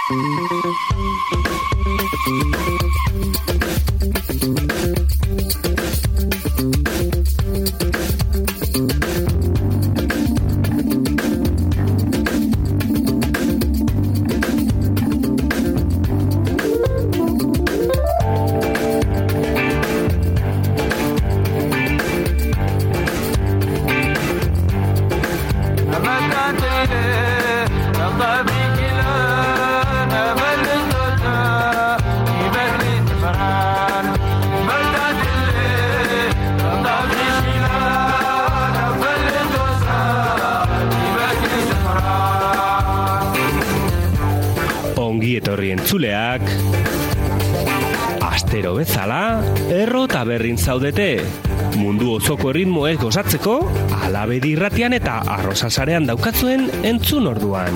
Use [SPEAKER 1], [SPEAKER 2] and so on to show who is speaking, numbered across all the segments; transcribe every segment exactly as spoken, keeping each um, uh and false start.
[SPEAKER 1] Etorri entzuleak, astero bezala, erro taberrin zaudete. Mundu osoko erritmoez gozatzeko, Alabedi irratian eta Arrosasarean daukatzuen entzun orduan.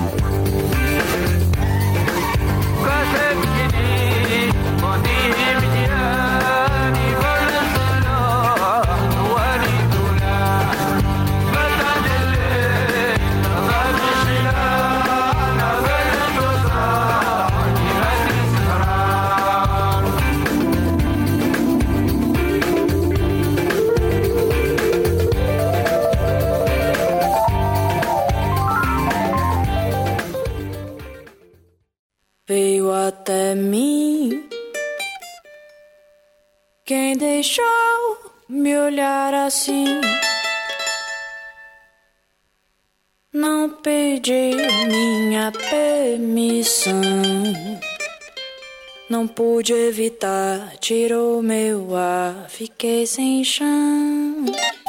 [SPEAKER 2] Veio até mim quem deixou me olhar assim. Não pedi minha permissão, não pude evitar, tirou meu ar, fiquei sem chão.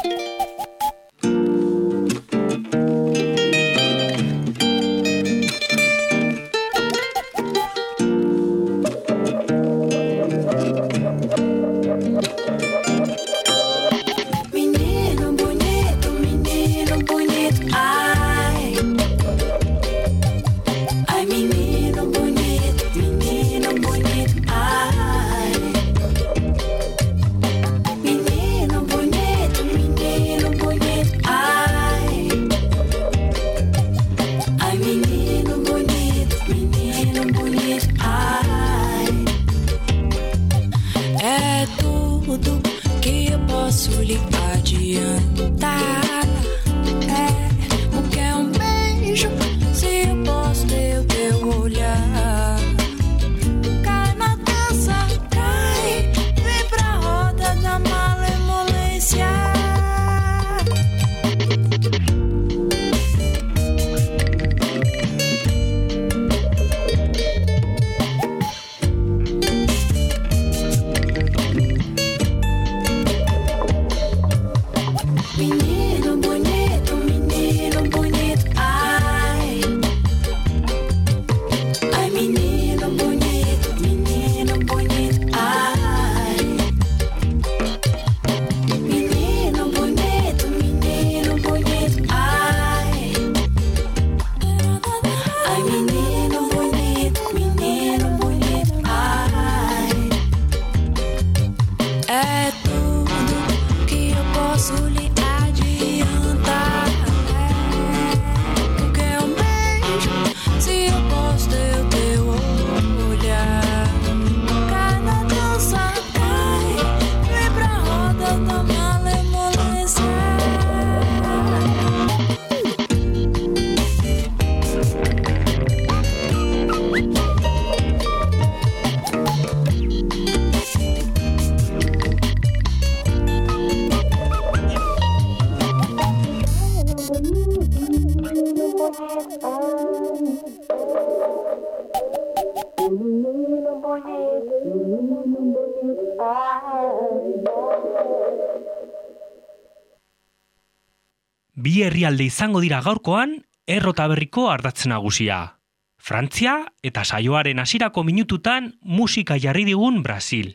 [SPEAKER 1] Bi herrialde izango dira gaurkoan Erro Taberriko ardatz nagusia. Frantzia eta saioaren hasierako minututan musika jarri digun Brasil.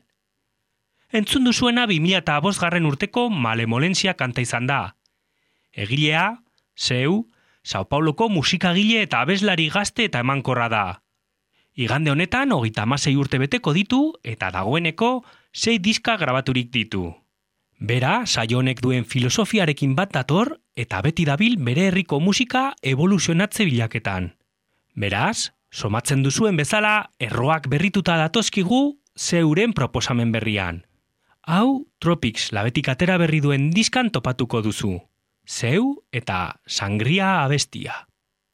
[SPEAKER 1] Entzun duzuena bi mila bostgarren urteko Malemolentzia kanta izan da. Egilea, Seu, Sao Pauloko musikagile eta abeslari gazte eta emankorra da. Igande honetan hogeita hamasei urte beteko ditu eta dagoeneko sei diska grabaturik ditu. Bera, saio honek duen filosofiarekin bat dator eta beti dabil bere herriko musika evoluzionatze bilaketan. Beraz, Somatzen duzuen bezala, erroak berrituta datozkigu zeuren proposamen berrian. Hau, Tropics labetik atera berri duen diskan topatuko duzu. Zeu eta Sangria abestia.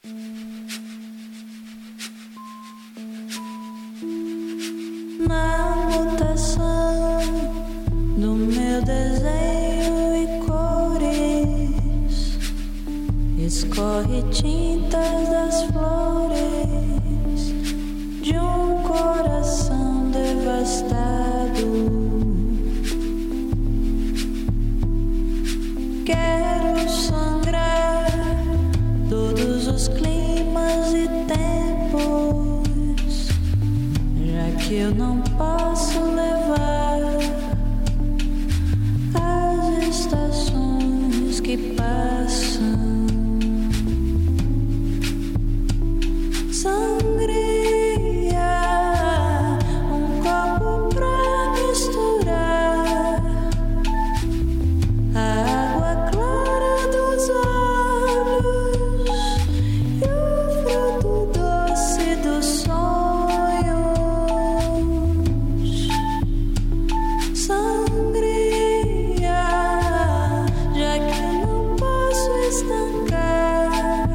[SPEAKER 2] Na mutação do meu desenho e cores, escorre tintas das flores de um coração devastado. Quero sangrar todos os climas e tempos, já que eu não posso levar as estações que passam. Sangria, um copo pra misturar a água clara dos olhos e o fruto doce dos sonhos. Sangria, já que eu não posso estancar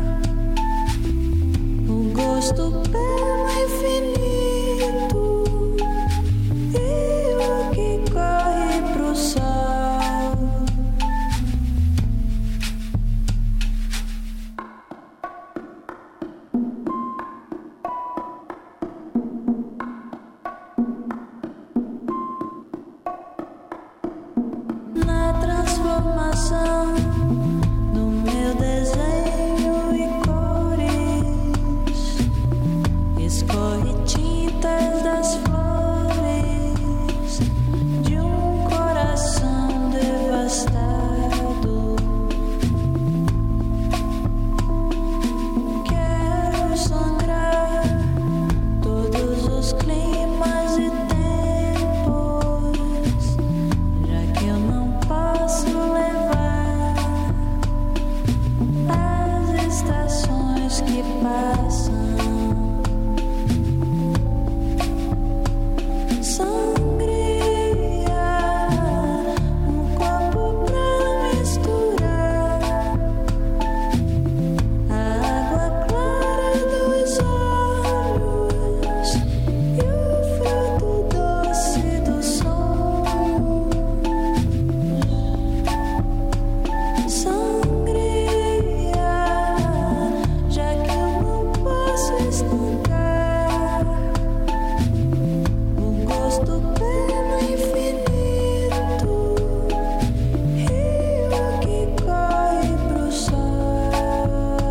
[SPEAKER 2] o gosto pelo infinito e o que corre pro sol. Na transformação do meu desenho e cores, escorre tintas das flores de um coração devastado. Quero sangrar todos os climas e tempos, já que eu não posso levar as estações que passam. Sangria, um copo pra misturar a água clara dos olhos e o fruto doce dos sonhos. Sangria, já que eu não posso estancar o gosto pelo infinito e o que corre pro sol.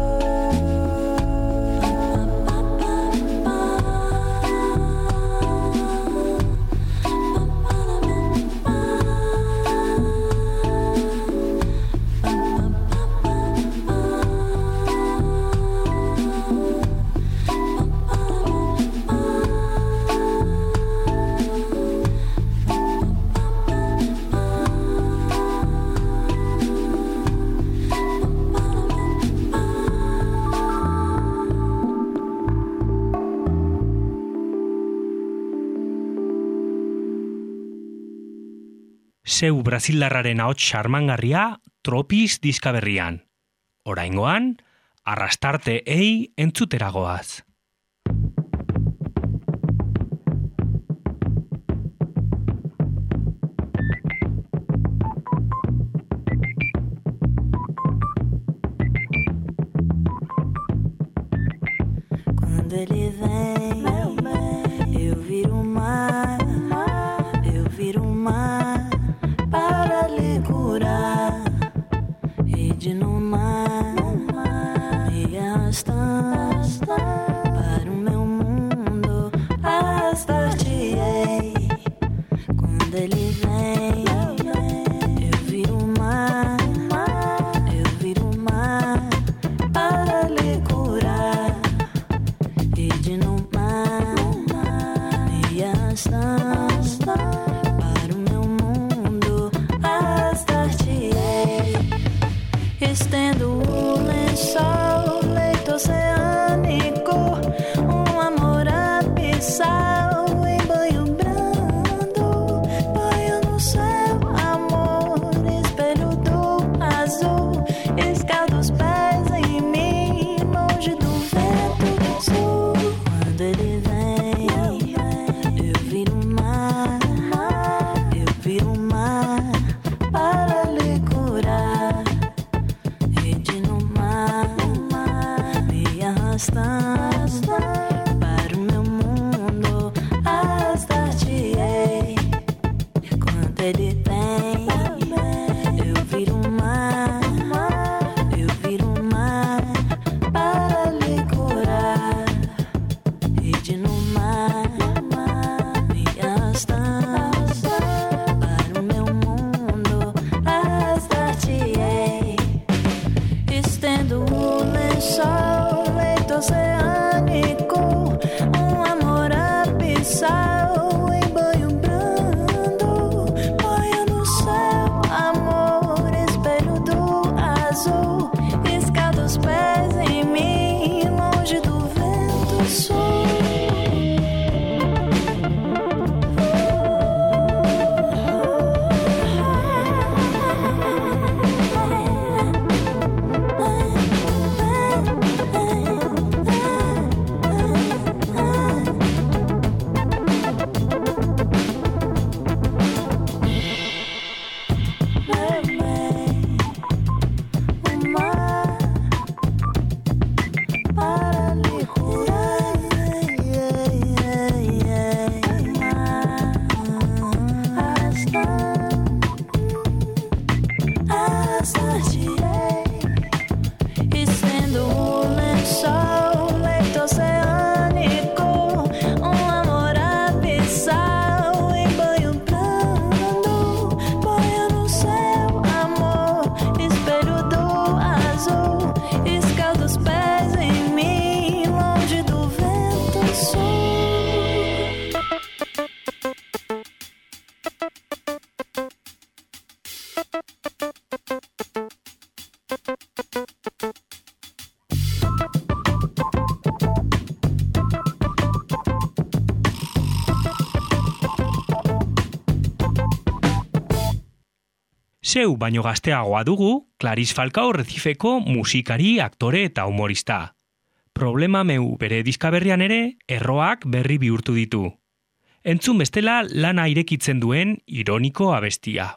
[SPEAKER 1] Zeu brasildarraren ahots xarmangarria Tropics diska berrian. Oraingoan, Arrastarte ei entzuteragoaz.
[SPEAKER 2] Quando ele vem, eu viro mar, eu viro mar para lhe curar. Rede no mar, me arrastando para o meu mundo, arrastar-te-ei. Quando ele vem, eu viro mar, eu viro mar para lhe curar. Rede no mar, me arrastando para o meu mundo, arrastar-te-ei. Estendo o lençol, leito oceânico, uma
[SPEAKER 1] Zeu baino gazteagoa dugu, Clarice Falcao Recifeko musikari, aktore eta humorista. Problema meu bere diskaberrian ere, erroak berri bihurtu ditu. Entzun bestela lana irekitzen duen ironiko abestia.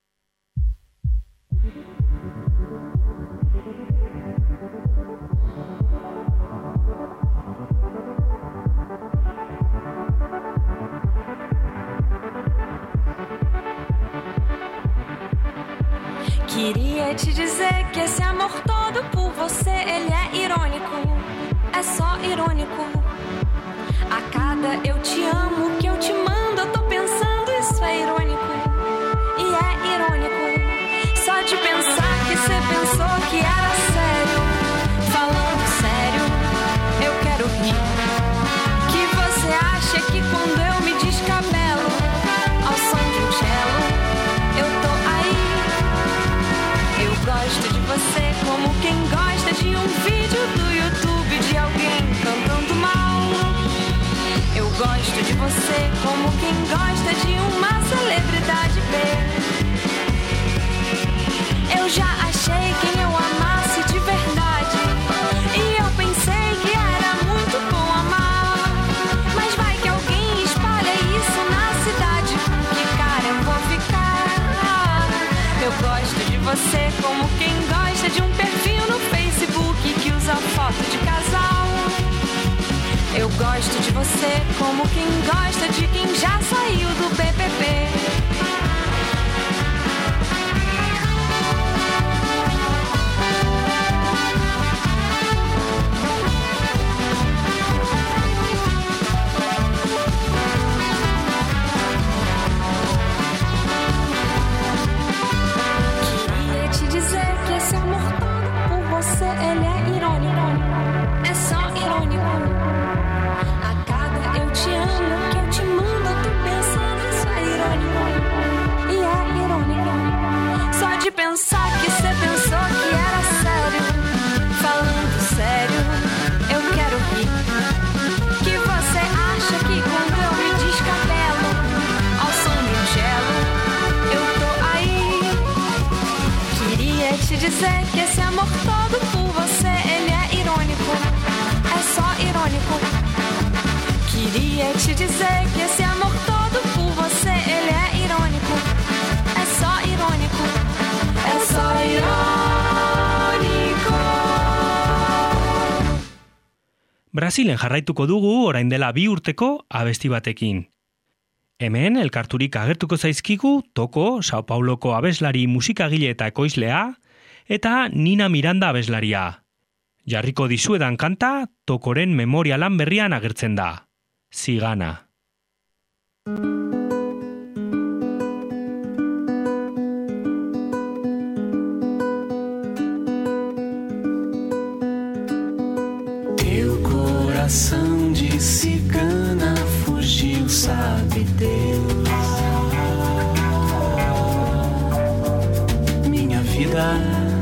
[SPEAKER 3] Queria te dizer que esse amor todo por você, ele é irônico, é só irônico. A cada eu te amo que eu te mando, eu tô pensando, isso é irônico, e é irônico. Só de pensar que você pensou que era sério, falando sério, eu quero rir. Que você acha que quando eu me descabelo ao som de um cello, eu tô aí. Eu gosto de você como quem gosta de um vídeo do YouTube de alguém cantando mal. Eu gosto de você como quem gosta de uma celebridade B. Eu já achei quem eu amasse de verdade, e eu pensei que era muito bom amar. Mas vai que alguém espalha isso na cidade, com que cara eu vou ficar? Eu gosto de você como quem gosta de um perfil no Facebook que usa foto de casal. Eu gosto de você como quem gosta de quem já saiu do B B B. Queria te dizer que esse amor todo por você, ele é irônico, é só irônico. Eu te amo, que eu te mando, eu tô pensando, isso é irônico, e é irônico. Só de pensar que você pensou que era sério, falando sério, eu quero rir. Que você acha que quando eu me descabelo ao som do cello, eu tô aí. Queria te dizer que esse amor todo por você, ele é irônico, é só irônico. Queria te dizer que esse amor todo por você, ele é irônico, é só irônico, é só irônico.
[SPEAKER 1] Brasilen jarraituko dugu orain dela bi urteko abesti batekin. Hemen elkarturik agertuko zaizkigu Toko, Sao Pauloko abeslari, musikagile eta ekoizlea, eta Nina Miranda abeslaria. Jarriko dizuedan kanta Tokoren memorialan berrian agertzen da. Cigana.
[SPEAKER 4] Teu coração de cigana fugiu, sabe Deus. Minha vida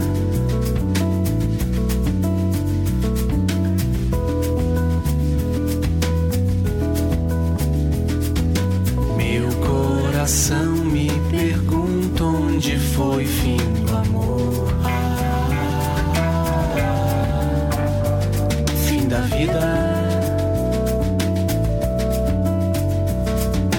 [SPEAKER 4] me pergunta onde foi fim do amor, fim da vida.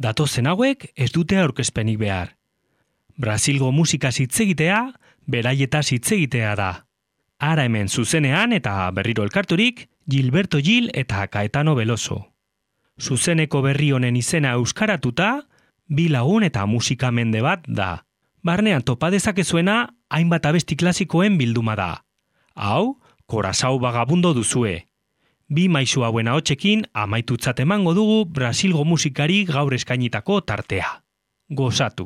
[SPEAKER 1] Datozen hauek ez dute aurkezpenik behar. Brasilgo musikaz hitz egitea, beraietaz hitz egitea da. Ara hemen zuzenean eta berriro elkarturik, Gilberto Gil eta Caetano Veloso. Zuzeneko berri honen izena euskaratuta, bi lagun eta musika mende bat da. Barnean topa dezakezuena, hainbat abesti klasikoen bilduma da. Hau, Korazao Vagabundo duzue. Bi maisu hauen ahotsekin amaitutzat emango dugu Brasilgo musikari gaur eskainitako tartea. Gozatu.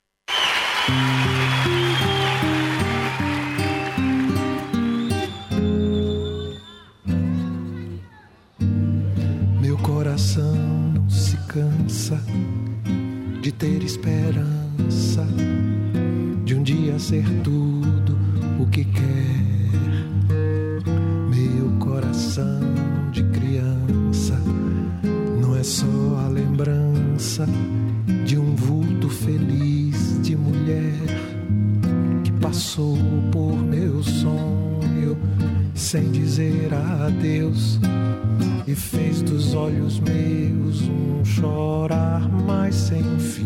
[SPEAKER 4] Meu coração não se cansa de ter esperança de um dia ser tudo o que quer. Meu coração de criança não é só a lembrança de um vulto feliz de mulher que passou por meu sonho sem dizer adeus e fez dos olhos meus um chorar mais sem fim.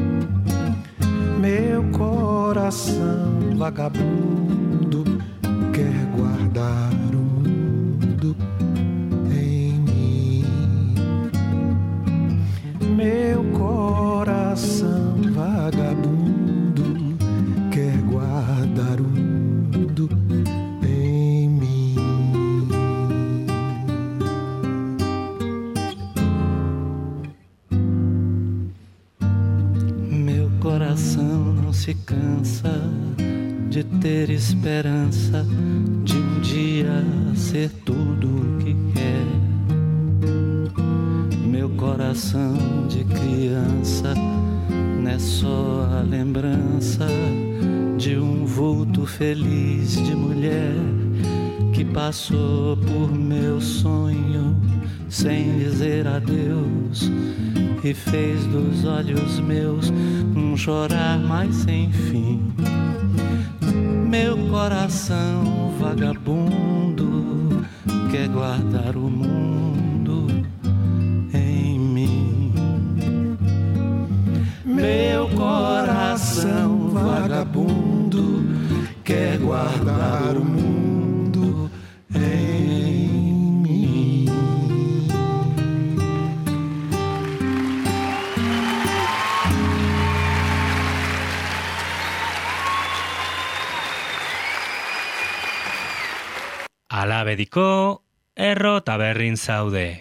[SPEAKER 4] Meu coração vagabundo quer guardar o mundo em mim. Meu coração vagabundo quer guardar o mundo em mim. Meu coração não se cansa de ter esperança de um dia ser tudo o que quer. Meu coração de criança não é só a lembrança de um vulto feliz de mulher que passou por meu sonho sem dizer adeus e fez dos olhos meus um chorar mais sem fim. Meu coração vagabundo quer guardar o mundo em mim. Meu coração vagabundo quer guardar o mundo em mim.
[SPEAKER 1] Ala bediko, erro taberrin zaude.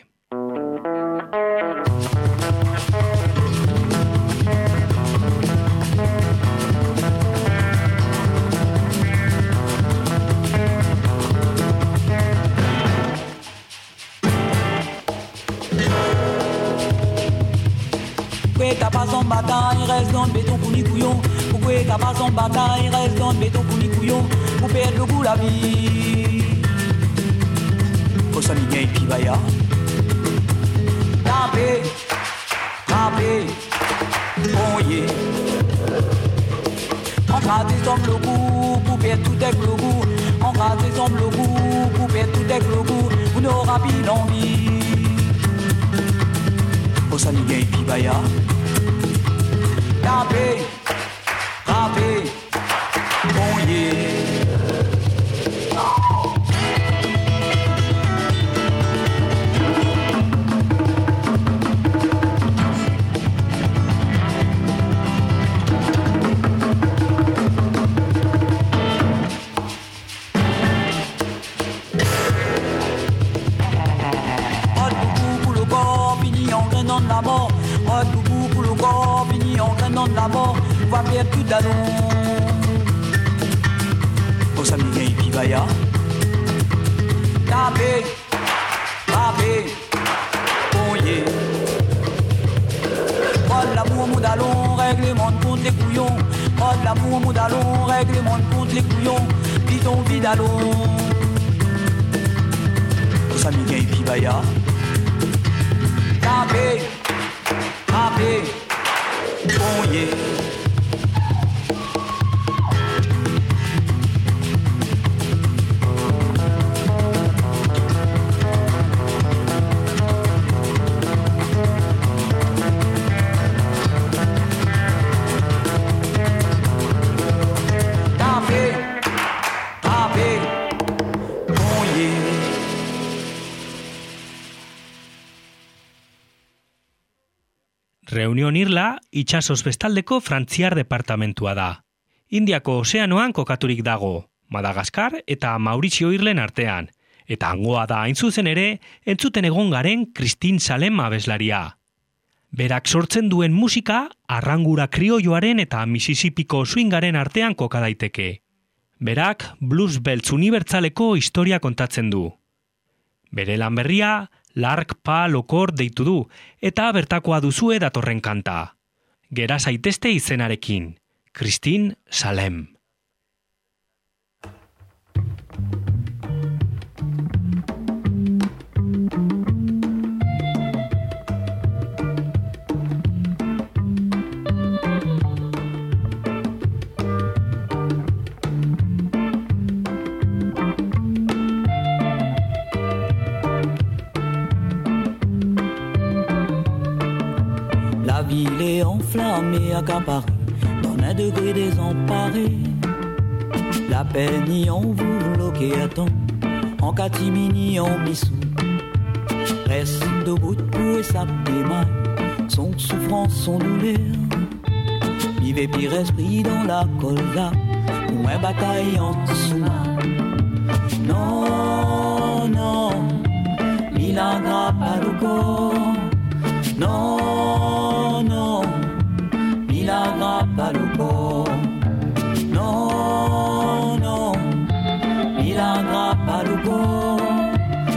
[SPEAKER 5] Pourquoi t'as pas en bataille, reste dans le béton pour ni couillon. Pourquoi t'as pas en bataille, reste dans le béton pour ni couillon. Pour perdre le goût la vie. Cosa mi gay pibaya. Tapé, tapé, oh yeah. On gratte des hommes le goût, pour perdre tout avec le goût. On gratte des hommes le goût, pour perdre tout avec le goût. Vous n'aurez pas l'envie. Cosa mi gay pibaya. Tapé, tapé, oh yeah. La mort, un boubou pour le corps, fini en traînant de la mort, va perdre tout d'allons. Au samedi, et puis vaya. Tapé, tapé, oh yeah. Oh l'amour, mon dallon, règlement de compte les couillons. Oh l'amour, mon dallon, règlement de compte les couillons. Bidon, bidallon. Au samedi, et puis vaya. Tapé, tapé, oh yeah.
[SPEAKER 1] Reunion Irla itsasoz bestaldeko frantziar departamentua da. Indiako ozeanoan kokaturik dago, Madagaskar eta Maurizio Irlen artean, eta hangoa da hain zuzen ere entzuten egon garen Christine Salem abeslaria. Berak sortzen duen musika arrangura krioioaren eta Mississippiko swingaren artean koka daiteke. Berak blues beltz unibertsaleko historia kontatzen du. Bere lan berria Lark Pa Lokor deitu du eta bertakoa duzue datorren kanta. Gera zaitezte izenarekin, Christine Salem.
[SPEAKER 5] La ville est enflammée, accaparée, dans un degré désemparé. La peine y en vous bloqué à temps, en catimini, en bissou. Reste debout pour sa démaille, son souffrance, son douleur. Vivez pire esprit dans la colza, ou un bataille en sous-main. Non, non, milagre pas le corps. Non, non, milagre pas le corps. Non, non, milagre pas le corps.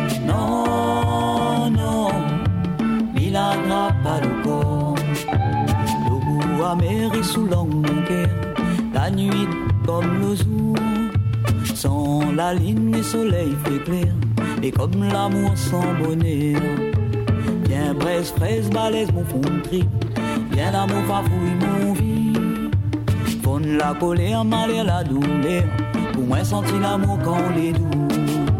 [SPEAKER 5] Non, non, milagre pas le corps. Le goût amer est sous l'anguille, la nuit comme le jour. Sans la ligne, le soleil fait clair, et comme l'amour sans bonheur. Viens braise, fraise, balèze, mon fond de trip. Viens l'amour, fafouille, mon vie. Fonne la colère, malheur, la douleur. Pour moi, sentir l'amour quand les doux.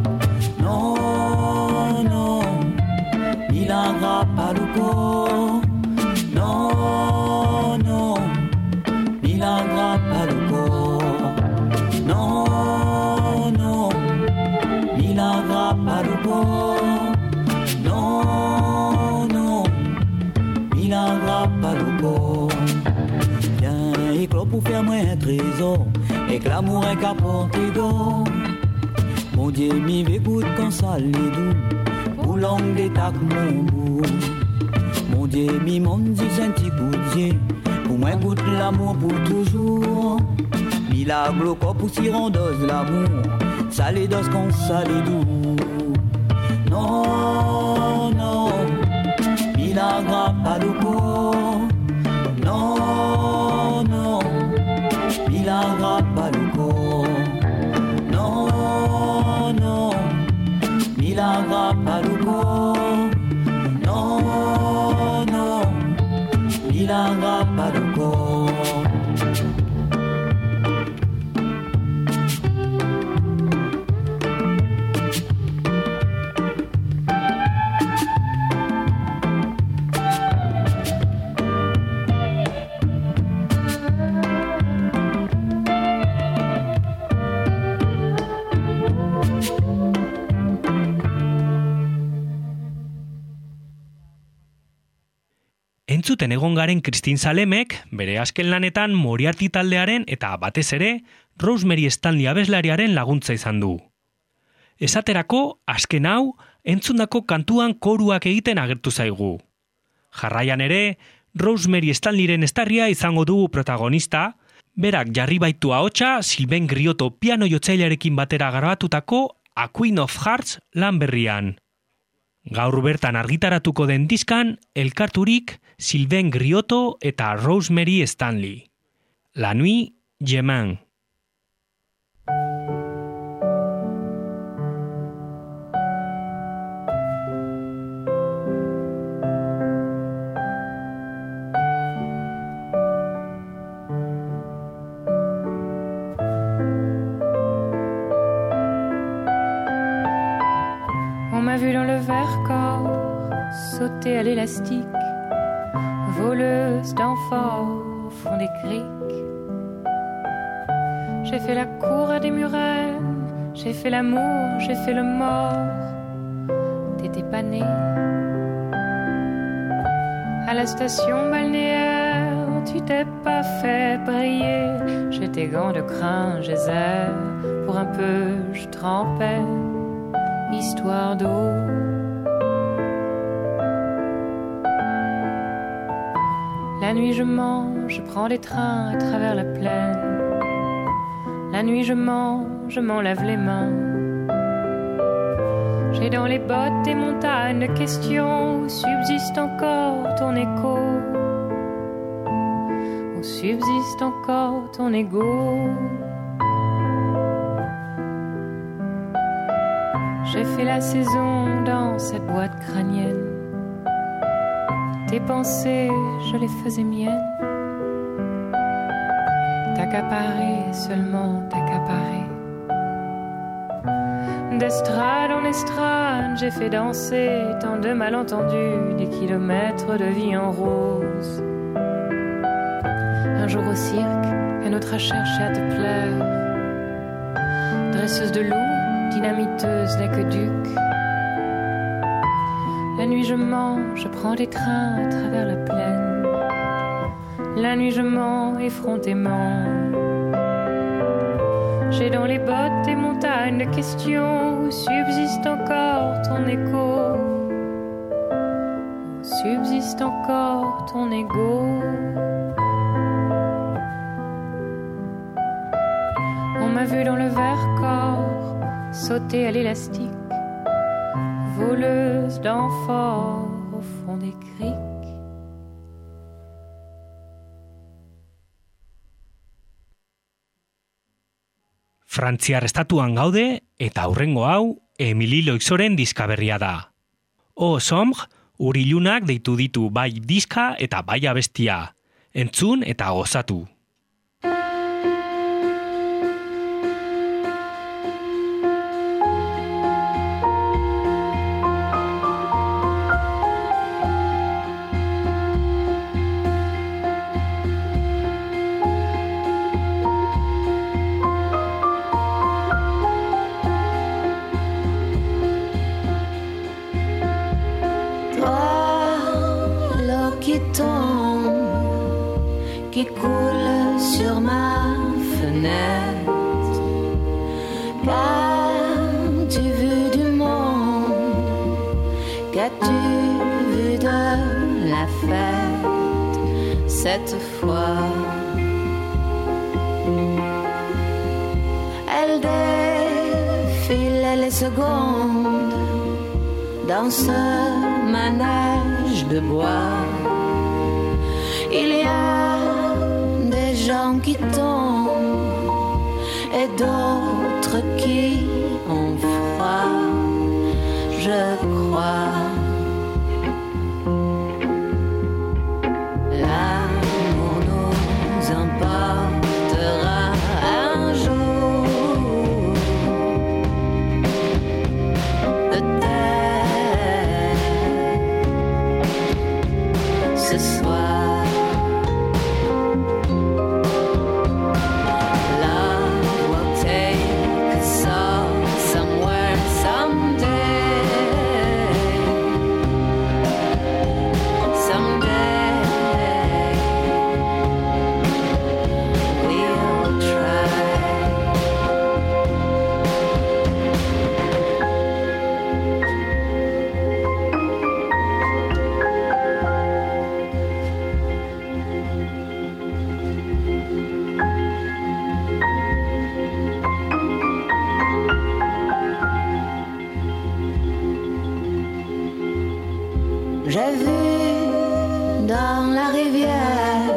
[SPEAKER 5] Non, non, milagre pas le corps. Non, non, milagre pas le corps. Non, non, milagre pas le corps. Non, non, milagre pas le corps. Viens, éclos pour faire moi un trésor, et que l'amour est qu'apporté d'or. Mon Dieu, m'y écoute quand ça les doux, pour l'angle d'état que mon bout. Mon Dieu, m'y monte dix un petit coup de Dieu, pour moi goûte l'amour pour toujours. Milagre au corps pour s'y rendre l'amour, ça les dose quand ça les doux. Non, non, milagre pas de corps. Non, non, milagre pas de corps. Non, non, milagre pas de corps. Non, non, milagre pas de corps.
[SPEAKER 1] Entzuten egon garen Christine Salemek, bere azken lanetan Moriarty taldearen eta batez ere Rosemary Stanley abeslariaren laguntza izan du. Esaterako, azken hau, entzundako kantuan koruak egiten agertu zaigu. Jarraian ere, Rosemary Stanleyren estarria izango dugu protagonista, berak jarri baitu ahotsa Sylvain Grioto piano jotzailearekin batera grabatutako A Queen of Hearts lan berrian. Gaur bertan argitaratuko den diskan, elkarturik Sylvain Grioto eta Rosemary Stanley. La Nuit Gemin.
[SPEAKER 6] On m'a vu dans le Vercors, sauter à l'élastique, voleuse d'amphores au fond des criques. J'ai fait la cour à des murennes, j'ai fait l'amour, j'ai fait le mort. T'étais pas né. À la station balnéaire, tu t'es pas fait briller. J'ai tes gants de crin, geyser. Pour un peu, je trempais, histoire d'eau. La nuit je mange, je prends des trains à travers la plaine. La nuit je mange, je m'en lave les mains. J'ai dans les bottes des montagnes de questions où subsiste encore ton écho. Où subsiste encore ton égo. J'ai fait la saison dans cette boîte crânienne. Tes pensées, je les faisais miennes. T'accaparer, seulement t'accaparer. D'estrade en estrade, j'ai fait danser tant de malentendus, des kilomètres de vie en rose. Un jour au cirque, un autre a cherché à te plaire. Dresseuse de loups, dynamiteuse d'aqueduc. La nuit je mange, je prends des trains à travers la plaine. La nuit je mens effrontément. J'ai dans les bottes des montagnes de questions où subsiste encore ton écho. Où subsiste encore ton égo. On m'a vu dans le Vercors sauter à l'élastique, voleuse d'amphores au fond des criques.
[SPEAKER 1] Frantziar estatuan gaude eta aurrengo hau Emili Loixoren diska berria da. O Sombre, urilunak deitu ditu bai diska eta bai abestia. Entzun eta gozatu.
[SPEAKER 7] Qui coule sur ma fenêtre. Qu'as-tu vu du monde? Qu'as-tu vu de la fête cette fois? Elle défile les secondes dans ce manège de bois. Il y a des gens qui tombent et d'autres qui ont froid, je crois. L'amour nous emportera un jour. Peut-être ce soir. J'ai vu dans la rivière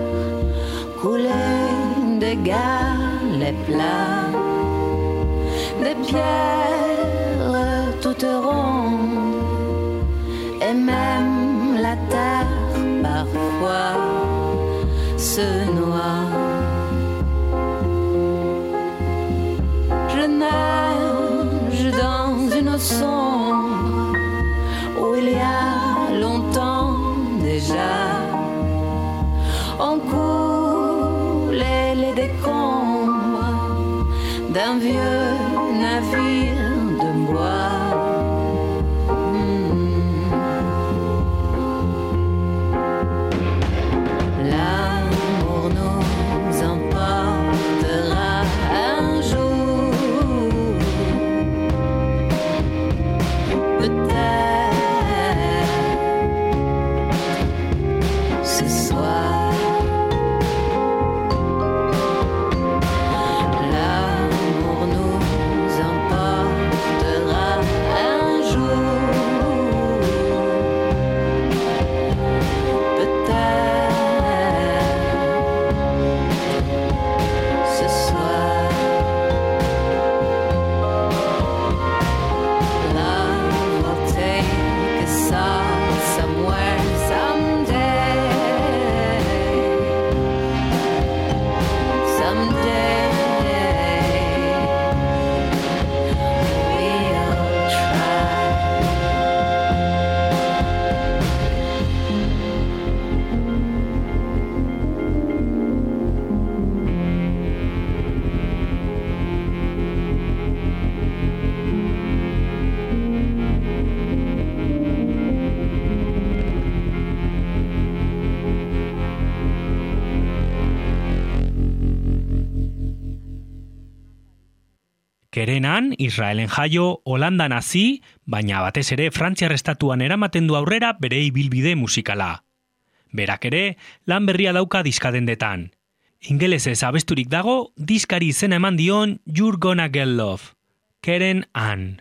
[SPEAKER 7] couler des galets plats, des pierres toutes rondes, et même la terre parfois se noie. Je nage dans une eau sombre où il y a longtemps déjà on coulait les décombres d'un vieux navire de bois. Mmh.
[SPEAKER 1] Kerenan, Israelen jaio, Holandan hazi, baina batez ere Frantziar estatuan eramaten du aurrera bere ibilbide musikala. Berak ere, lan berria dauka diskadendetan. Ingelesez abesturik dago, diskari izena eman dion You're Gonna Get Love. Keren Ann.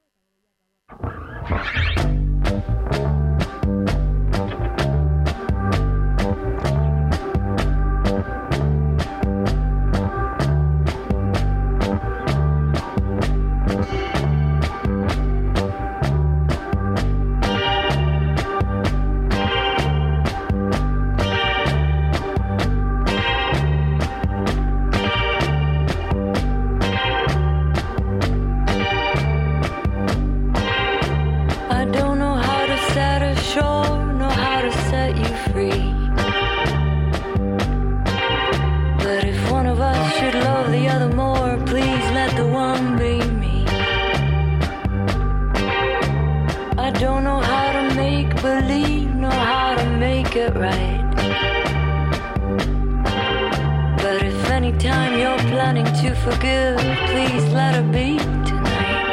[SPEAKER 7] It right. But if anytime you're planning to forgive, please let it be tonight.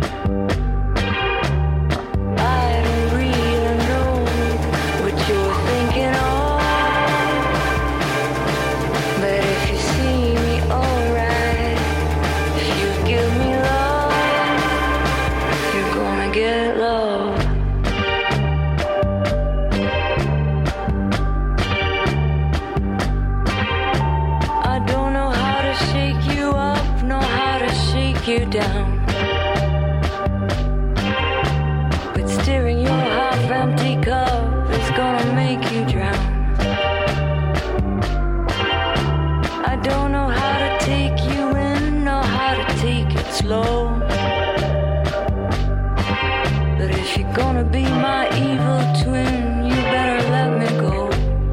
[SPEAKER 7] I don't really know what you're thinking of, but if you see me alright, if you give me love, you're gonna get love. You down, but steering your half-empty cup is gonna make you drown. I don't know how to take you in or how to take it slow, but if you're gonna be my evil twin, you better let me go.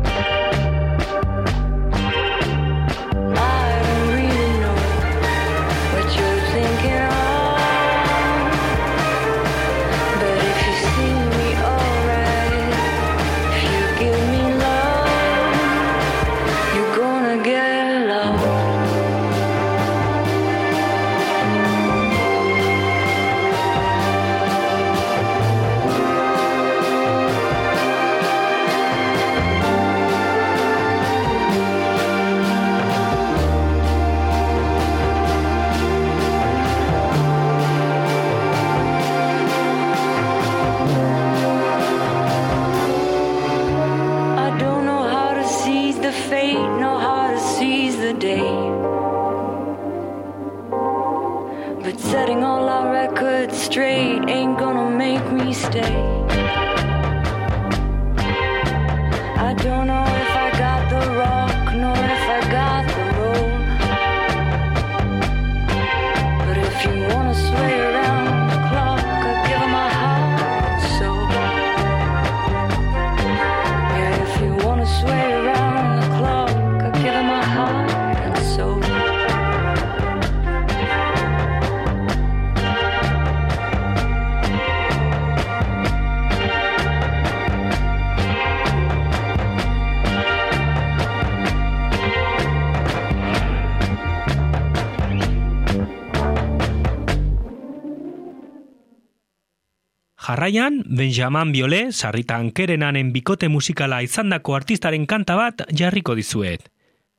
[SPEAKER 1] Jarraian, Benjamin Biolay, sarritan Kerenanen bikote musikala izandako artistaren kanta bat jarriko dizuet.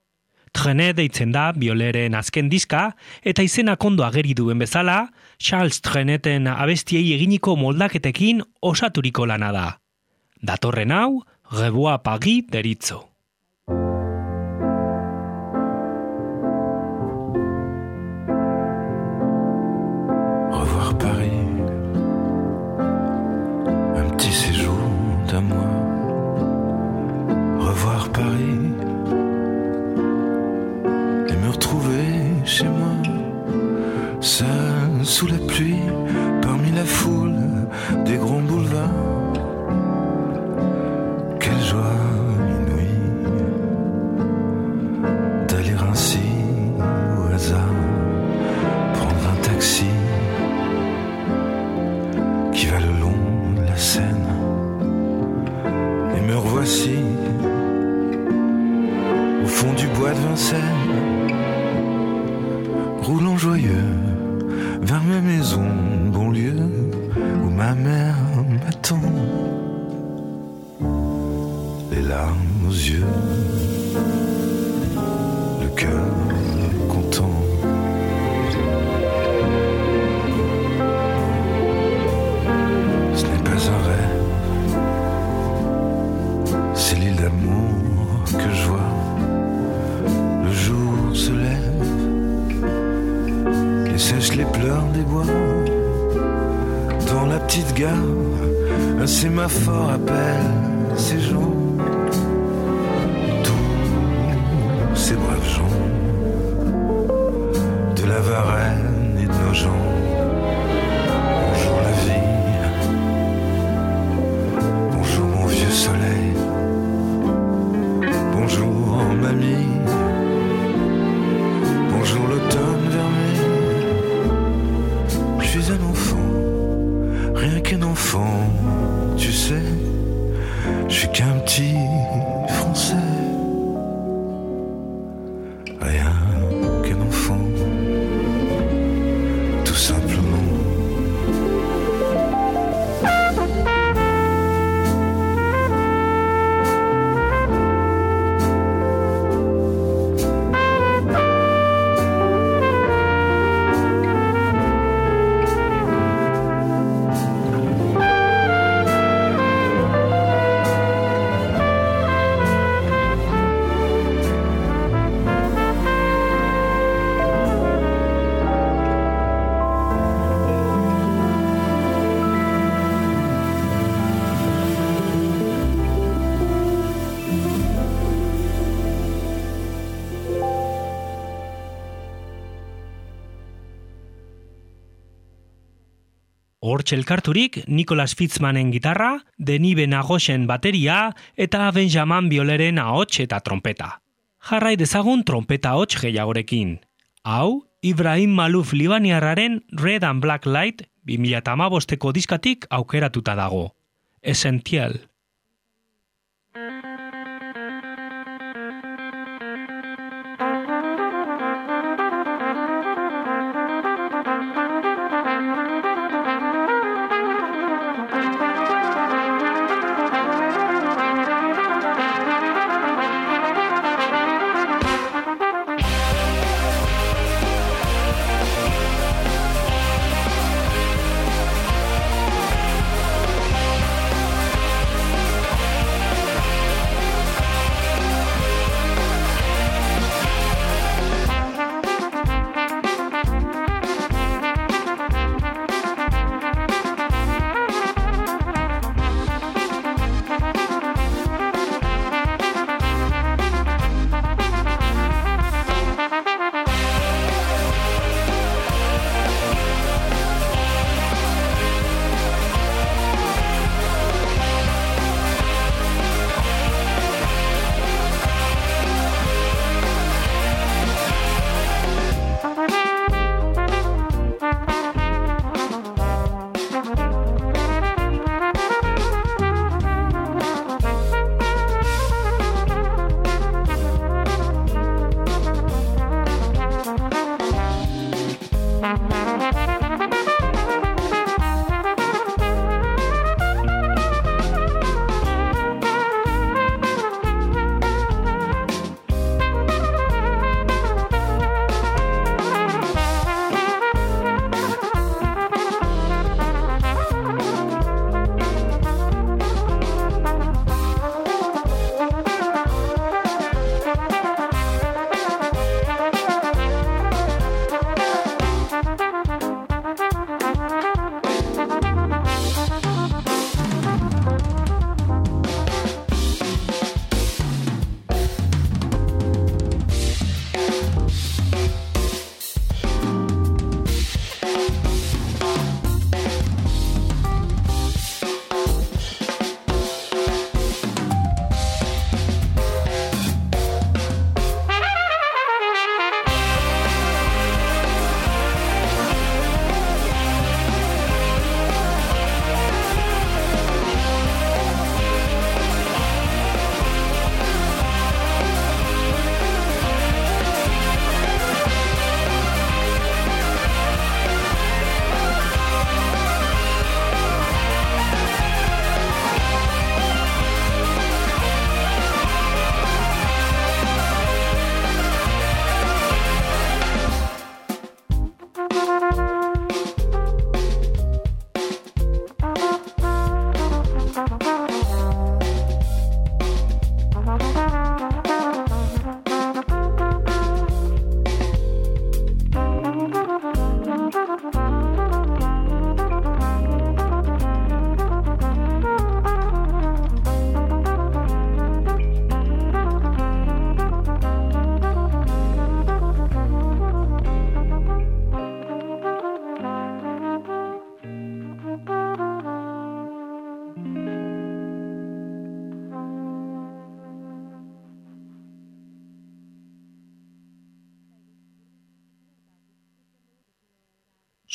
[SPEAKER 1] Trenet deitzen da Biolayren azken diska, eta izenak ondo ageri duen bezala, Charles Treneten abestiei eginiko moldaketekin osaturiko lana da. Datorren hau, Revoa Paris deritzo.
[SPEAKER 8] Revoir Paris, un petit séjour d'un mois. Revoir Paris et me retrouver chez moi, seul sous la pluie, parmi la foule des grands boulevards. Quelle joie inouïe d'aller ainsi au hasard, prendre un taxi qui va le long de la Seine. Et me revoici au fond du bois de Vincennes, roulant joyeux vers ma maison, bon lieu où ma mère m'attend, les larmes aux yeux, le cœur content. Ce n'est pas un rêve, c'est l'île d'amour que je vois. Le jour se lève et sèche les pleurs des bois. Dans la petite gare, un sémaphore appelle ces gens, tous ces braves gens de la Varenne et de nos gens. Bonjour la vie, bonjour mon vieux soleil, bonjour mamie, bonjour l'automne vermeil. Je suis un enfant, rien qu'un enfant, tu sais, je suis qu'un petit Français, rien qu'un enfant, tout simplement.
[SPEAKER 1] Hortxe elkarturik Nicolas Fitzmanen gitarra, Denis Nagosen bateria eta Benjamin Bioleren ahots eta trompeta. Jarrai dezagun trompeta ahots gehiagorekin. Hau, Ibrahim Malouf libaniarraren Red and Black Light bi mila hamabosteko diskatik aukeratuta dago. Essential.
[SPEAKER 3] Thank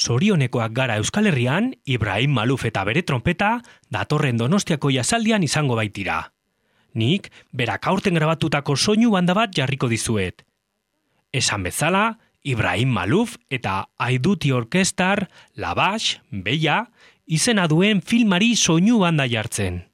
[SPEAKER 1] Zorionekoak gara Euskal Herrian, Ibrahim Maluf eta bere trompeta datorren Donostiako jazaldian izango baitira. Nik, berak aurten grabatutako soinu banda bat jarriko dizuet. Esan bezala, Ibrahim Maluf eta Aiduti Orkestar, Labash, Beia, izena duen filmari soinu banda jartzen.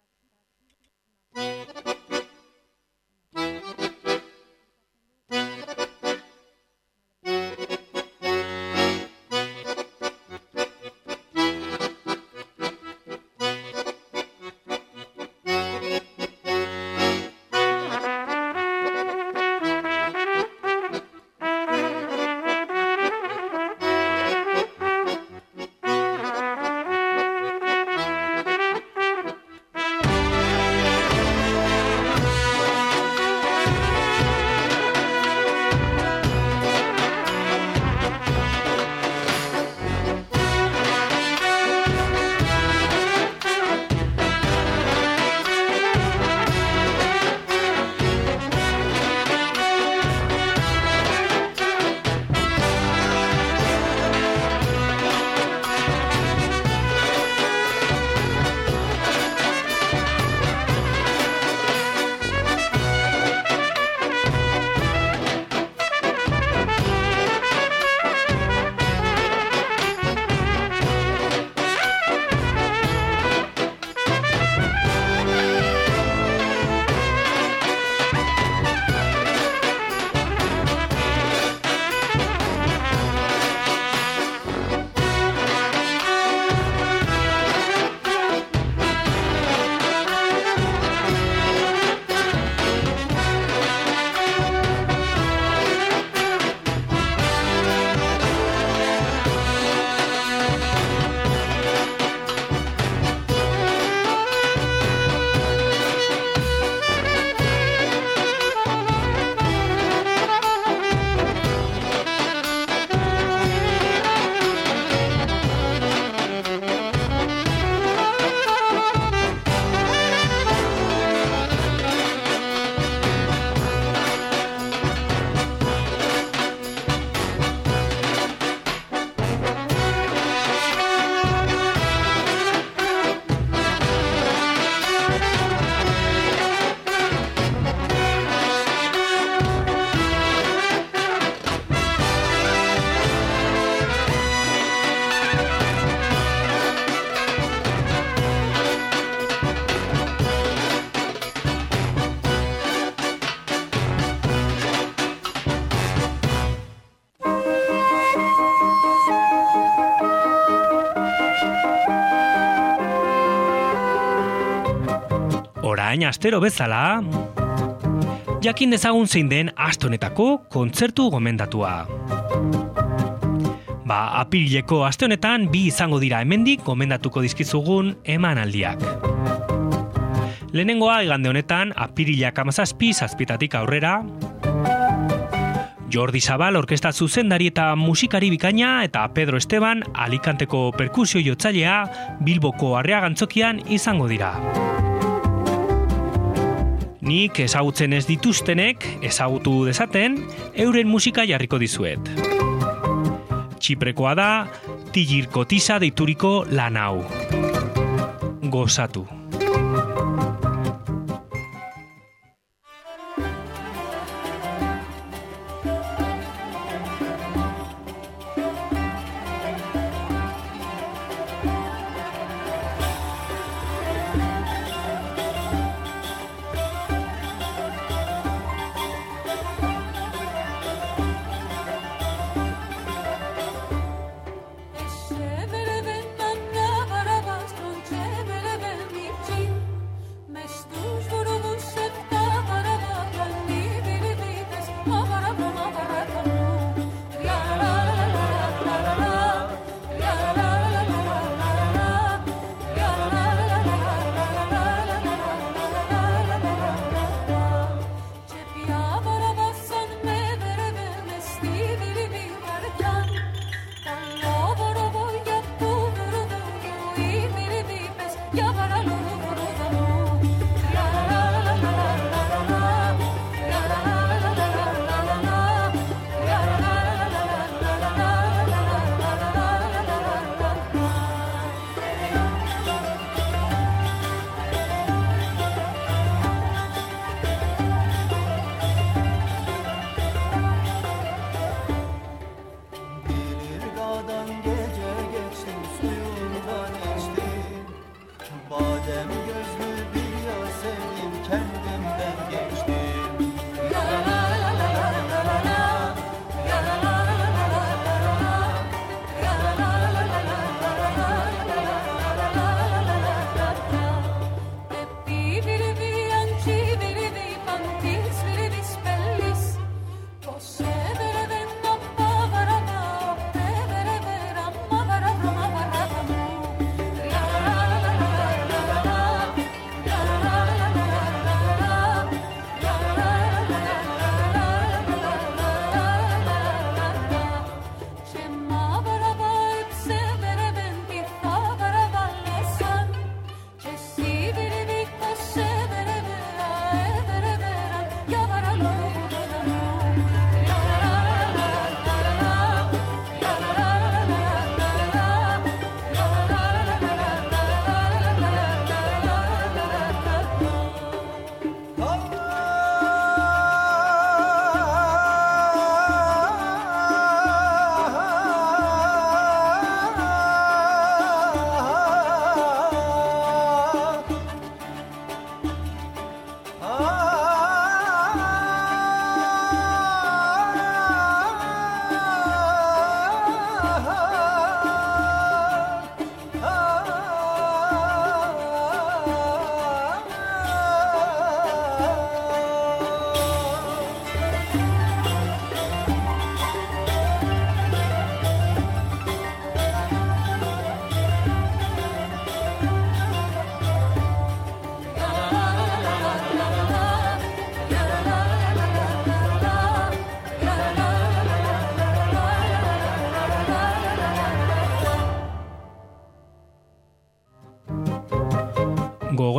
[SPEAKER 1] Orain astero bezala, jakin dezagun zein den aste honetako kontzertu gomendatua. Ba, apirileko aste honetan bi izango dira hemendik gomendatuko dizkizugun emanaldiak. Lehenengoa igande honetan apirilak hamazazpi zazpitatik aurrera, Jordi Zabal orkesta zuzendari eta musikari bikaina eta Pedro Esteban Alicanteko perkusio jotzailea Bilboko Arriagantzokian izango dira. Nik ezagutzen ez dituztenek ezagutu dezaten euren musika jarriko dizuet. Txiprekoa da Tigir Kotiza deituriko lan hau. Gozatu.
[SPEAKER 3] Chevere ven, manna, barabas, non chevere ven, mi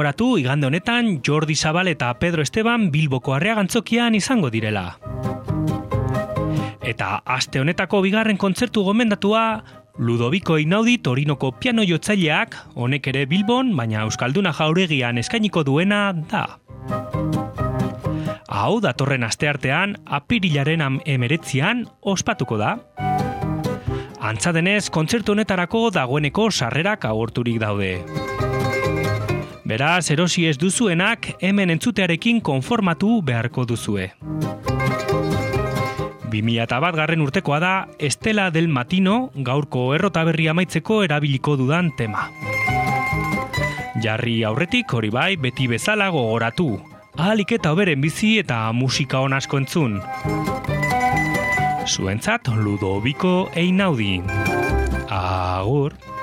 [SPEAKER 1] gogoratu igande honetan Jordi Zabal eta Pedro Esteban Bilboko Arriagantzokian izango direla. Eta aste honetako bigarren kontzertu gomendatua Ludovico Einaudi Torinoko piano jotzaileak, honek ere Bilbon, baina Euskalduna Jauregian eskainiko duena da. Hau datorren asteartean apirilaren emeretzian ospatuko da. Antza denez, kontzertu honetarako dagoeneko sarrerak agorturik daude. Beraz, erosi ez duzuenak hemen entzutearekin konformatu beharko duzue. bi mila bat garren urtekoa da Estela del Matino gaurko errota berri amaitzeko erabiliko dudan tema. Jarri aurretik hori bai beti bezala gogoratu. Ahalik eta hoberen bizi eta musika on asko entzun. Zuentzat Ludovico Einaudi. Agur.